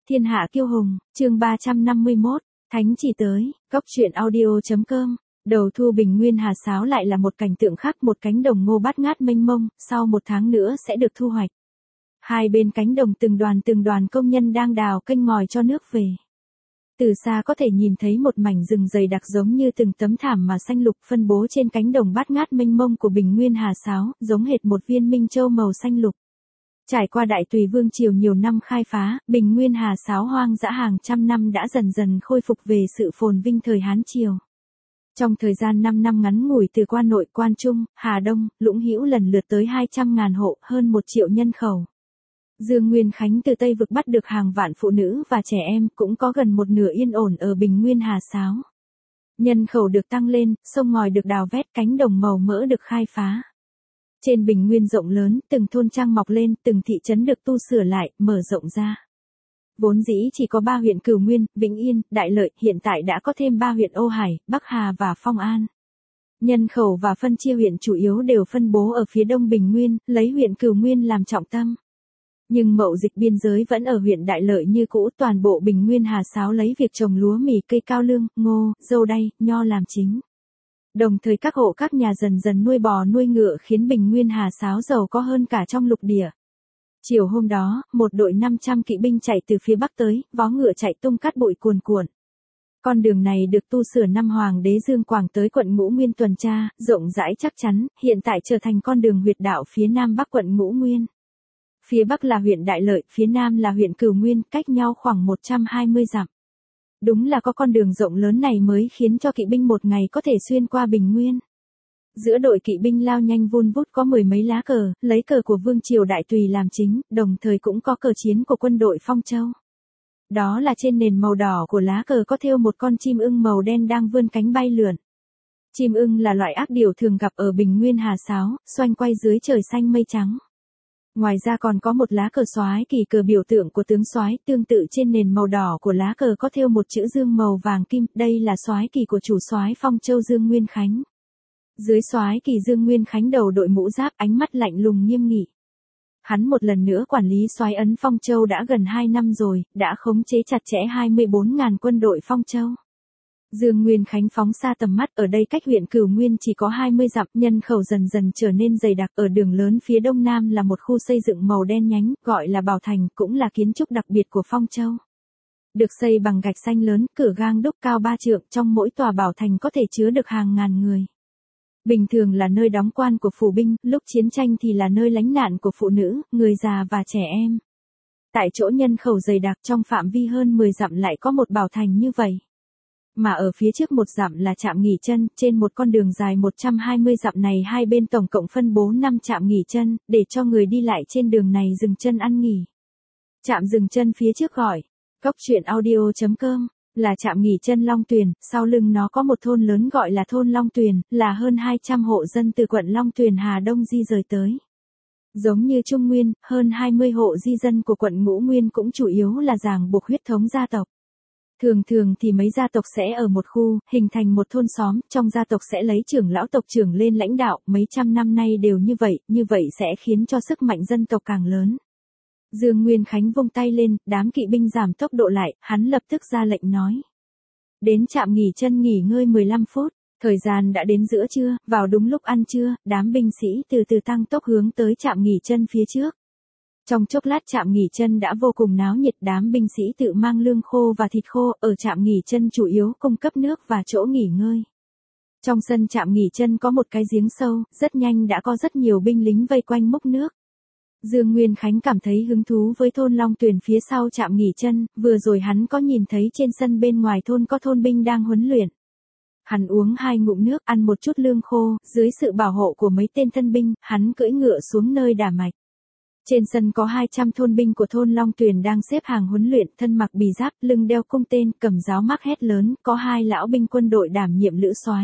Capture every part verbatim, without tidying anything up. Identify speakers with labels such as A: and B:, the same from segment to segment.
A: Thiên hạ kiêu hùng, chương ba trăm năm mươi mốt, Thánh chỉ tới, góc truyện audio.com. Đầu thu Bình Nguyên Hà Sáo lại là một cảnh tượng khác, một cánh đồng ngô bát ngát mênh mông, sau một tháng nữa sẽ được thu hoạch. Hai bên cánh đồng từng đoàn từng đoàn công nhân đang đào kênh ngòi cho nước về. Từ xa có thể nhìn thấy một mảnh rừng dày đặc giống như từng tấm thảm mà xanh lục phân bố trên cánh đồng bát ngát mênh mông của Bình Nguyên Hà Sáo, giống hệt một viên minh châu màu xanh lục. Trải qua Đại Tùy Vương triều nhiều năm khai phá, Bình Nguyên Hà Sáo hoang dã hàng trăm năm đã dần dần khôi phục về sự phồn vinh thời Hán triều. Trong thời gian năm năm ngắn ngủi từ Quan Nội, Quan Trung, Hà Đông, Lũng Hữu lần lượt tới hai trăm ngàn hộ, hơn một triệu nhân khẩu. Dương Nguyên Khánh từ Tây Vực bắt được hàng vạn phụ nữ và trẻ em, cũng có gần một nửa yên ổn ở Bình Nguyên Hà Sáo. Nhân khẩu được tăng lên, sông ngòi được đào vét, cánh đồng màu mỡ được khai phá. Trên Bình Nguyên rộng lớn, từng thôn trang mọc lên, từng thị trấn được tu sửa lại, mở rộng ra. Vốn dĩ chỉ có ba huyện Cửu Nguyên, Vĩnh Yên, Đại Lợi, hiện tại đã có thêm ba huyện Ô Hải, Bắc Hà và Phong An. Nhân khẩu và phân chia huyện chủ yếu đều phân bố ở phía đông Bình Nguyên, lấy huyện Cửu Nguyên làm trọng tâm. Nhưng mậu dịch biên giới vẫn ở huyện Đại Lợi như cũ, toàn bộ Bình Nguyên Hà Sáo lấy việc trồng lúa mì, cây cao lương, ngô, dâu đay, nho làm chính. Đồng thời các hộ các nhà dần dần nuôi bò nuôi ngựa khiến Bình Nguyên Hà Sáo giàu có hơn cả trong lục địa. Chiều hôm đó, một đội năm trăm kỵ binh chạy từ phía bắc tới, vó ngựa chạy tung cát bụi cuồn cuộn. Con đường này được tu sửa năm Hoàng đế Dương Quảng tới quận Ngũ Nguyên tuần tra, rộng rãi chắc chắn, hiện tại trở thành con đường huyệt đạo phía nam bắc quận Ngũ Nguyên. Phía bắc là huyện Đại Lợi, phía nam là huyện Cửu Nguyên, cách nhau khoảng một trăm hai mươi dặm. Đúng là có con đường rộng lớn này mới khiến cho kỵ binh một ngày có thể xuyên qua Bình Nguyên. Giữa đội kỵ binh lao nhanh vun vút có mười mấy lá cờ, lấy cờ của Vương triều Đại Tùy làm chính, đồng thời cũng có cờ chiến của quân đội Phong Châu. Đó là trên nền màu đỏ của lá cờ có thêu một con chim ưng màu đen đang vươn cánh bay lượn. Chim ưng là loại ác điểu thường gặp ở Bình Nguyên Hà Sáo, xoanh quay dưới trời xanh mây trắng. Ngoài ra còn có một lá cờ soái kỳ, cờ biểu tượng của tướng soái, tương tự trên nền màu đỏ của lá cờ có thêu một chữ dương màu vàng kim, đây là soái kỳ của chủ soái Phong Châu Dương Nguyên Khánh. Dưới soái kỳ Dương Nguyên Khánh đầu đội mũ giáp, ánh mắt lạnh lùng nghiêm nghị. Hắn một lần nữa quản lý soái ấn Phong Châu đã gần hai năm rồi, đã khống chế chặt chẽ hai mươi bốn nghìn quân đội Phong Châu. Dương Nguyên Khánh phóng xa tầm mắt, ở đây cách huyện Cửu Nguyên chỉ có hai mươi dặm, nhân khẩu dần dần trở nên dày đặc, ở đường lớn phía đông nam là một khu xây dựng màu đen nhánh, gọi là Bảo Thành, cũng là kiến trúc đặc biệt của Phong Châu. Được xây bằng gạch xanh lớn, cửa gang đúc cao ba trượng, trong mỗi tòa Bảo Thành có thể chứa được hàng ngàn người. Bình thường là nơi đóng quan của phủ binh, lúc chiến tranh thì là nơi lánh nạn của phụ nữ, người già và trẻ em. Tại chỗ nhân khẩu dày đặc trong phạm vi hơn mười dặm lại có một Bảo Thành như vậy. Mà ở phía trước một dặm là trạm nghỉ chân, trên một con đường dài một trăm hai mươi dặm này hai bên tổng cộng phân bố năm trạm nghỉ chân, để cho người đi lại trên đường này dừng chân ăn nghỉ. Trạm dừng chân phía trước gọi, góc truyện audio.com, là trạm nghỉ chân Long Tuyền, sau lưng nó có một thôn lớn gọi là thôn Long Tuyền, là hơn hai trăm hộ dân từ quận Long Tuyền Hà Đông di rời tới. Giống như Trung Nguyên, hơn hai mươi hộ di dân của quận Ngũ Nguyên cũng chủ yếu là ràng buộc huyết thống gia tộc. Thường thường thì mấy gia tộc sẽ ở một khu, hình thành một thôn xóm, trong gia tộc sẽ lấy trưởng lão tộc trưởng lên lãnh đạo, mấy trăm năm nay đều như vậy, như vậy sẽ khiến cho sức mạnh dân tộc càng lớn. Dương Nguyên Khánh vung tay lên, đám kỵ binh giảm tốc độ lại, hắn lập tức ra lệnh nói. Đến trạm nghỉ chân nghỉ ngơi mười lăm phút, thời gian đã đến giữa trưa, vào đúng lúc ăn trưa, đám binh sĩ từ từ tăng tốc hướng tới trạm nghỉ chân phía trước. Trong chốc lát trạm nghỉ chân đã vô cùng náo nhiệt, đám binh sĩ tự mang lương khô và thịt khô, ở trạm nghỉ chân chủ yếu cung cấp nước và chỗ nghỉ ngơi. Trong sân trạm nghỉ chân có một cái giếng sâu, rất nhanh đã có rất nhiều binh lính vây quanh múc nước. Dương Nguyên Khánh cảm thấy hứng thú với thôn Long Tuyền phía sau trạm nghỉ chân, vừa rồi hắn có nhìn thấy trên sân bên ngoài thôn có thôn binh đang huấn luyện. Hắn uống hai ngụm nước, ăn một chút lương khô, dưới sự bảo hộ của mấy tên thân binh, hắn cưỡi ngựa xuống nơi đả mạch. Trên sân có hai trăm thôn binh của thôn Long Tuyền đang xếp hàng huấn luyện, thân mặc bì giáp, lưng đeo cung tên, cầm giáo mác hét lớn, có hai lão binh quân đội đảm nhiệm lữ soái.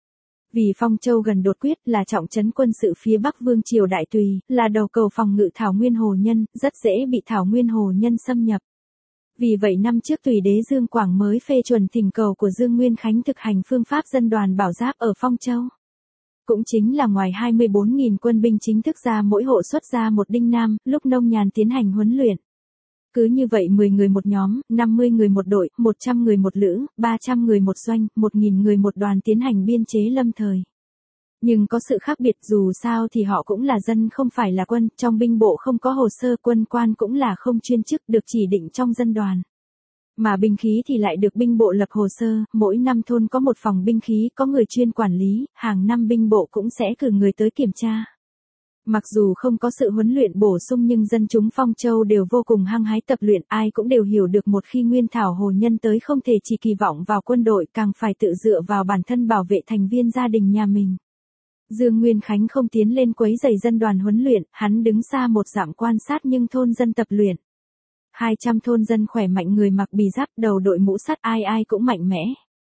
A: Vì Phong Châu gần đột quyết, là trọng trấn quân sự phía Bắc Vương triều Đại Tùy, là đầu cầu phòng ngự Thảo Nguyên Hồ Nhân, rất dễ bị Thảo Nguyên Hồ Nhân xâm nhập. Vì vậy năm trước Tùy đế Dương Quảng mới phê chuẩn thỉnh cầu của Dương Nguyên Khánh thực hành phương pháp dân đoàn bảo giáp ở Phong Châu. Cũng chính là ngoài hai mươi bốn nghìn quân binh chính thức ra mỗi hộ xuất ra một đinh nam, lúc nông nhàn tiến hành huấn luyện. Cứ như vậy mười người một nhóm, năm mươi người một đội, một trăm người một lữ, ba trăm người một doanh, một nghìn người một đoàn tiến hành biên chế lâm thời. Nhưng có sự khác biệt, dù sao thì họ cũng là dân không phải là quân, trong binh bộ không có hồ sơ, quân quan cũng là không chuyên chức được chỉ định trong dân đoàn. Mà binh khí thì lại được binh bộ lập hồ sơ, mỗi năm thôn có một phòng binh khí, có người chuyên quản lý, hàng năm binh bộ cũng sẽ cử người tới kiểm tra. Mặc dù không có sự huấn luyện bổ sung nhưng dân chúng Phong Châu đều vô cùng hăng hái tập luyện, ai cũng đều hiểu được một khi Nguyên Thảo Hồ Nhân tới không thể chỉ kỳ vọng vào quân đội, càng phải tự dựa vào bản thân bảo vệ thành viên gia đình nhà mình. Dương Nguyên Khánh không tiến lên quấy rầy dân đoàn huấn luyện, hắn đứng xa một dặm quan sát nhưng thôn dân tập luyện. hai trăm thôn dân khỏe mạnh, người mặc bì giáp, đầu đội mũ sắt, ai ai cũng mạnh mẽ.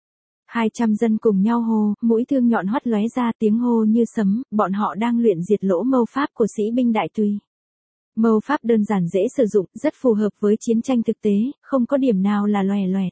A: hai trăm dân cùng nhau hô, mũi thương nhọn hoắt lóe ra, tiếng hô như sấm, bọn họ đang luyện diệt lỗ mâu pháp của sĩ binh đại tùy. Mâu pháp đơn giản dễ sử dụng, rất phù hợp với chiến tranh thực tế, không có điểm nào là loè loẹt.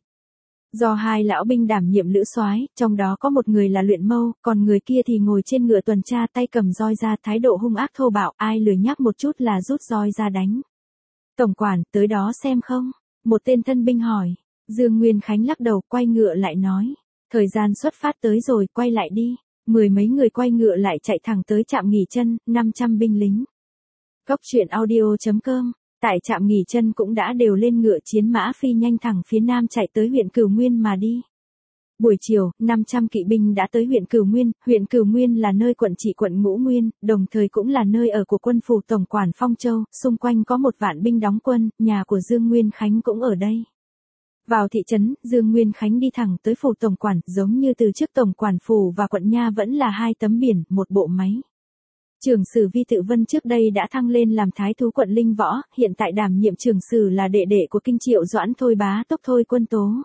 A: Do hai lão binh đảm nhiệm lữ soái, trong đó có một người là luyện mâu, còn người kia thì ngồi trên ngựa tuần tra, tay cầm roi ra, thái độ hung ác thô bạo, ai lười nhắc một chút là rút roi ra đánh. Tổng quản, tới đó xem không? Một tên thân binh hỏi. Dương Nguyên Khánh lắc đầu, quay ngựa lại nói. Thời gian xuất phát tới rồi, quay lại đi. Mười mấy người quay ngựa lại chạy thẳng tới trạm nghỉ chân, năm trăm binh lính. Góc truyện audio chấm com. Tại trạm nghỉ chân cũng đã đều lên ngựa chiến mã phi nhanh thẳng phía nam chạy tới huyện Cửu Nguyên mà đi. Buổi chiều, năm trăm kỵ binh đã tới huyện Cửu Nguyên, huyện Cửu Nguyên là nơi quận trị quận Ngũ Nguyên, đồng thời cũng là nơi ở của quân phủ tổng quản Phong Châu, xung quanh có một vạn binh đóng quân, nhà của Dương Nguyên Khánh cũng ở đây. Vào thị trấn, Dương Nguyên Khánh đi thẳng tới phủ tổng quản, giống như từ trước tổng quản phủ và quận nha vẫn là hai tấm biển, một bộ máy. Trưởng sử Vi Tự Vân trước đây đã thăng lên làm thái thú quận Linh Võ, hiện tại đảm nhiệm trưởng sử là đệ đệ của kinh triệu Doãn Thôi Bá Tốc Thôi Quân Tố.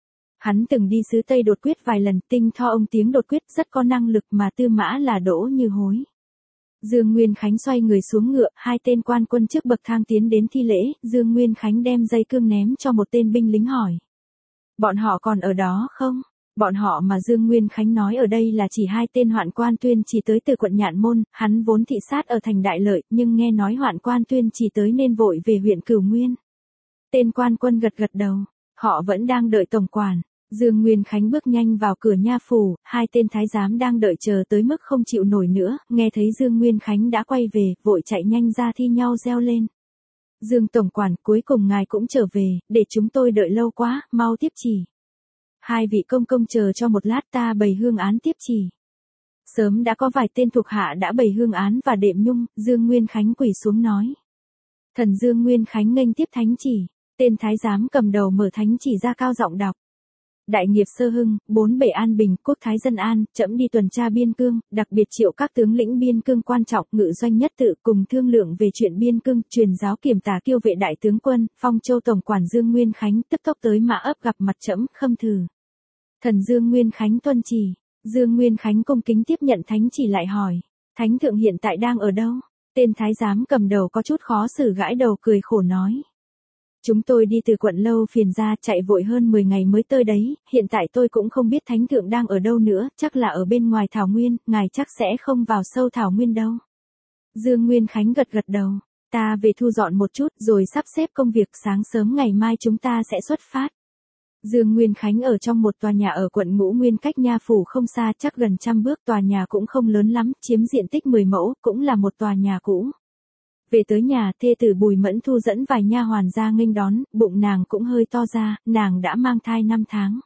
A: Hắn từng đi xứ Tây đột quyết vài lần, tinh tho ông tiếng đột quyết, rất có năng lực, mà tư mã là Đỗ Như Hối. Dương Nguyên Khánh xoay người xuống ngựa, hai tên quan quân trước bậc thang tiến đến thi lễ, Dương Nguyên Khánh đem dây cương ném cho một tên binh lính hỏi. Bọn họ còn ở đó không? Bọn họ mà Dương Nguyên Khánh nói ở đây là chỉ hai tên Hoạn Quan Tuyên chỉ tới từ quận Nhạn Môn, hắn vốn thị sát ở thành Đại Lợi, nhưng nghe nói Hoạn Quan Tuyên chỉ tới nên vội về huyện Cửu Nguyên. Tên quan quân gật gật đầu, họ vẫn đang đợi tổng quản. Dương Nguyên Khánh bước nhanh vào cửa nha phủ, hai tên thái giám đang đợi chờ tới mức không chịu nổi nữa, nghe thấy Dương Nguyên Khánh đã quay về, vội chạy nhanh ra thi nhau reo lên. Dương tổng quản, cuối cùng ngài cũng trở về, để chúng tôi đợi lâu quá, mau tiếp chỉ. Hai vị công công chờ cho một lát, ta bày hương án tiếp chỉ. Sớm đã có vài tên thuộc hạ đã bày hương án và đệm nhung, Dương Nguyên Khánh quỳ xuống nói. Thần Dương Nguyên Khánh nghênh tiếp thánh chỉ, tên thái giám cầm đầu mở thánh chỉ ra cao giọng đọc. Đại nghiệp sơ hưng, bốn bể an bình, quốc thái dân an, trẫm đi tuần tra biên cương, đặc biệt triệu các tướng lĩnh biên cương quan trọng, ngự doanh nhất tự cùng thương lượng về chuyện biên cương, truyền giáo kiểm tả kiêu vệ đại tướng quân, Phong Châu tổng quản Dương Nguyên Khánh tức tốc tới mã ấp gặp mặt trẫm, khâm thử. Thần Dương Nguyên Khánh tuân chỉ. Dương Nguyên Khánh cung kính tiếp nhận thánh chỉ lại hỏi, thánh thượng hiện tại đang ở đâu? Tên thái giám cầm đầu có chút khó xử gãi đầu cười khổ nói. Chúng tôi đi từ quận Lâu Phiền ra, chạy vội hơn mười ngày mới tới đấy, hiện tại tôi cũng không biết thánh thượng đang ở đâu nữa, chắc là ở bên ngoài Thảo Nguyên, ngài chắc sẽ không vào sâu Thảo Nguyên đâu. Dương Nguyên Khánh gật gật đầu, ta về thu dọn một chút rồi sắp xếp công việc, sáng sớm ngày mai chúng ta sẽ xuất phát. Dương Nguyên Khánh ở trong một tòa nhà ở quận Ngũ Nguyên cách nha phủ không xa, chắc gần trăm bước, tòa nhà cũng không lớn lắm, chiếm diện tích mười mẫu, cũng là một tòa nhà cũ. Về tới nhà, thê tử Bùi Mẫn Thu dẫn vài nha hoàn ra nghênh đón, bụng nàng cũng hơi to ra, nàng đã mang thai năm tháng.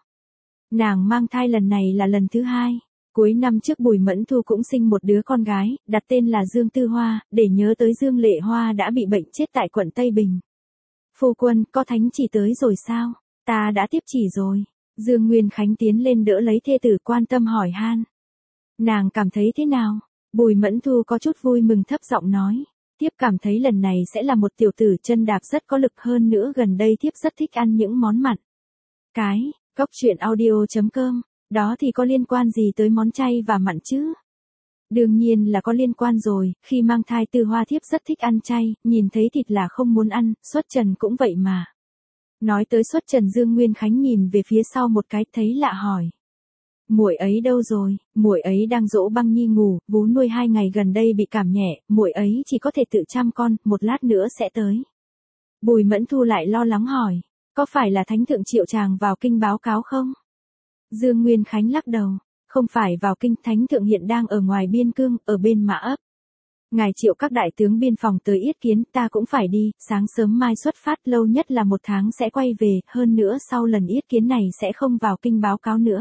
A: Nàng mang thai lần này là lần thứ hai. Cuối năm trước Bùi Mẫn Thu cũng sinh một đứa con gái, đặt tên là Dương Tư Hoa, để nhớ tới Dương Lệ Hoa đã bị bệnh chết tại quận Tây Bình. Phu quân, có thánh chỉ tới rồi sao? Ta đã tiếp chỉ rồi. Dương Nguyên Khánh tiến lên đỡ lấy thê tử, quan tâm hỏi han. Nàng cảm thấy thế nào? Bùi Mẫn Thu có chút vui mừng thấp giọng nói. Thiếp cảm thấy lần này sẽ là một tiểu tử chân đạp rất có lực, hơn nữa gần đây thiếp rất thích ăn những món mặn. Cái, góc truyện audio chấm com, đó thì có liên quan gì tới món chay và mặn chứ? Đương nhiên là có liên quan rồi, khi mang thai Tư Hoa thiếp rất thích ăn chay, nhìn thấy thịt là không muốn ăn, Xuất Trần cũng vậy mà. Nói tới Xuất Trần, Dương Nguyên Khánh nhìn về phía sau một cái, thấy lạ hỏi. Muội ấy đâu rồi? Muội ấy đang dỗ Băng Nhi ngủ, vú nuôi hai ngày gần đây bị cảm nhẹ, muội ấy chỉ có thể tự chăm con, một lát nữa sẽ tới. Bùi Mẫn Thu lại lo lắng hỏi, có phải là thánh thượng triệu chàng vào kinh báo cáo không? Dương Nguyên Khánh lắc đầu, không phải vào kinh, thánh thượng hiện đang ở ngoài biên cương, ở bên Mã ấp. Ngài triệu các đại tướng biên phòng tới yết kiến, ta cũng phải đi, sáng sớm mai xuất phát, lâu nhất là một tháng sẽ quay về, hơn nữa sau lần yết kiến này sẽ không vào kinh báo cáo nữa.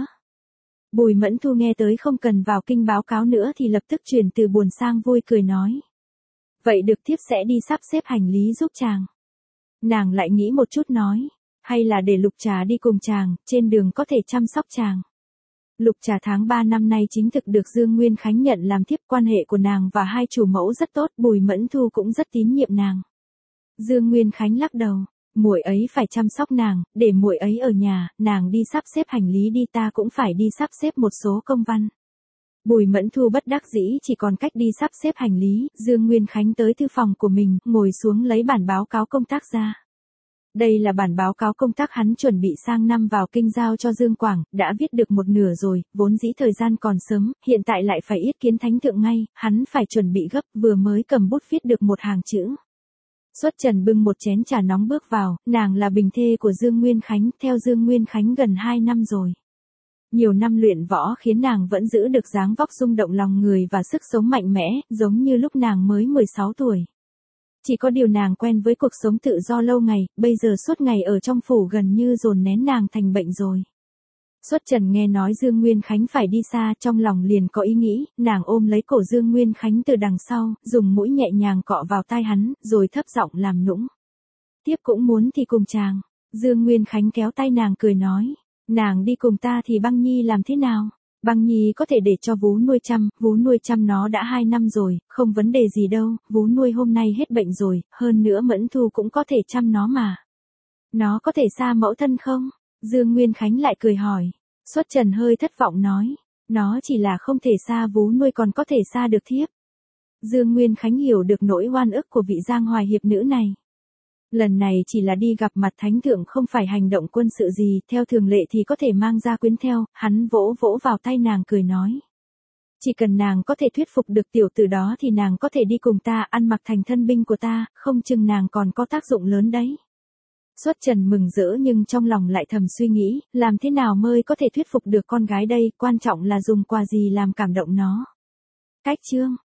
A: Bùi Mẫn Thu nghe tới không cần vào kinh báo cáo nữa thì lập tức chuyển từ buồn sang vui, cười nói. Vậy được, thiếp sẽ đi sắp xếp hành lý giúp chàng. Nàng lại nghĩ một chút nói, hay là để Lục Trà đi cùng chàng, trên đường có thể chăm sóc chàng. Lục Trà tháng ba năm nay chính thực được Dương Nguyên Khánh nhận làm thiếp, quan hệ của nàng và hai chủ mẫu rất tốt, Bùi Mẫn Thu cũng rất tín nhiệm nàng. Dương Nguyên Khánh lắc đầu, muội ấy phải chăm sóc nàng, để muội ấy ở nhà, nàng đi sắp xếp hành lý đi, ta cũng phải đi sắp xếp một số công văn. Bùi Mẫn Thu bất đắc dĩ chỉ còn cách đi sắp xếp hành lý, Dương Nguyên Khánh tới thư phòng của mình, ngồi xuống lấy bản báo cáo công tác ra. Đây là bản báo cáo công tác hắn chuẩn bị sang năm vào kinh giao cho Dương Quảng, đã viết được một nửa rồi, vốn dĩ thời gian còn sớm, hiện tại lại phải yết kiến thánh thượng ngay, hắn phải chuẩn bị gấp, vừa mới cầm bút viết được một hàng chữ. Xuất Trần bưng một chén trà nóng bước vào, nàng là bình thê của Dương Nguyên Khánh, theo Dương Nguyên Khánh gần hai năm rồi. Nhiều năm luyện võ khiến nàng vẫn giữ được dáng vóc rung động lòng người và sức sống mạnh mẽ, giống như lúc nàng mới mười sáu tuổi. Chỉ có điều nàng quen với cuộc sống tự do lâu ngày, bây giờ suốt ngày ở trong phủ gần như dồn nén nàng thành bệnh rồi. Xuất Trần nghe nói Dương Nguyên Khánh phải đi xa, trong lòng liền có ý nghĩ, nàng ôm lấy cổ Dương Nguyên Khánh từ đằng sau, dùng mũi nhẹ nhàng cọ vào tai hắn, rồi thấp giọng làm nũng. Tiếp cũng muốn thì cùng chàng. Dương Nguyên Khánh kéo tay nàng cười nói, nàng đi cùng ta thì Băng Nhi làm thế nào? Băng Nhi có thể để cho vú nuôi chăm, vú nuôi chăm nó đã hai năm rồi, không vấn đề gì đâu, vú nuôi hôm nay hết bệnh rồi, hơn nữa Mẫn Thu cũng có thể chăm nó mà. Nó có thể xa mẫu thân không? Dương Nguyên Khánh lại cười hỏi. Xuất Trần hơi thất vọng nói, nó chỉ là không thể xa vú nuôi còn có thể xa được thiếp. Dương Nguyên Khánh hiểu được nỗi oan ức của vị Giang Hoài hiệp nữ này. Lần này chỉ là đi gặp mặt thánh thượng, không phải hành động quân sự gì, theo thường lệ thì có thể mang gia quyến theo, hắn vỗ vỗ vào tay nàng cười nói. Chỉ cần nàng có thể thuyết phục được tiểu tử đó thì nàng có thể đi cùng ta, ăn mặc thành thân binh của ta, không chừng nàng còn có tác dụng lớn đấy. Xuất Trần mừng rỡ nhưng trong lòng lại thầm suy nghĩ, làm thế nào mới có thể thuyết phục được con gái đây, quan trọng là dùng quà gì làm cảm động nó. Cách chương